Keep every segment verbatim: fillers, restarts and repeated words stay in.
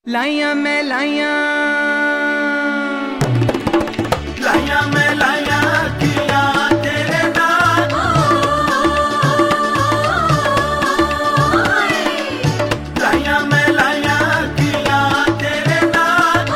लाइया मैं लाइया लाइया मैं लाइया किया तेरे नाम, लाइया मैं लाइया किया तेरे नाम,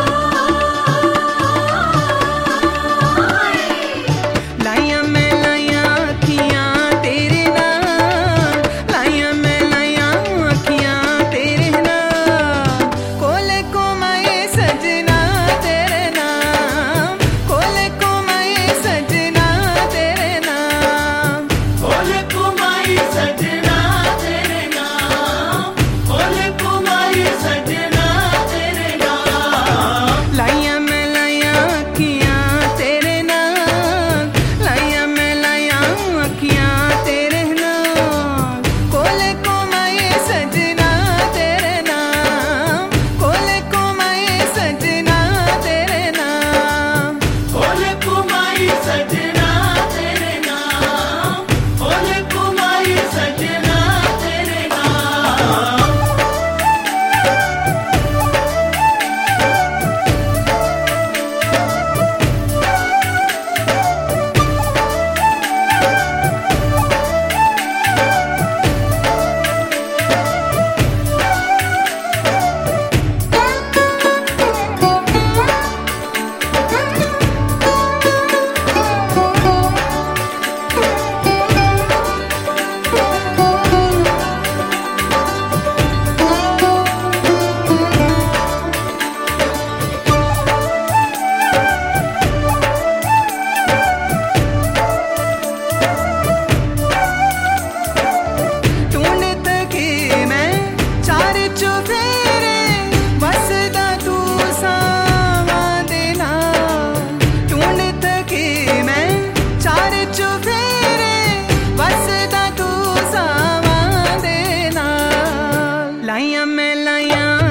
लाइया मैं लाइया अखियां तेरे नाल, लाइया मैं लाइया अखियां तेरे नाल, कोले को मैं सजना तेरे नाम, कोले को मैं सजना तेरे नाम, कोले कुमाई सजना तेरे नाम, कोले कुमाई सजना तेरे नाम, लाइया मैं लाइया अखियां तेरे नाल, लाइया मैं लाइया अखियां तेरे नाल, कोले को मैं सजना तेरे नाम, कोले को मैं सजना तेरे नाम, कोले कुमाई सजना तेरे नाम, कोले कुमाई सजना तेरे नाम। ढूंढत की मैं चार चुफेरे, वसदा तू सावा देना, ढूंढत की मैं चार चुफेरे, वसदा तू सावा देना, लाइया मैं लाइया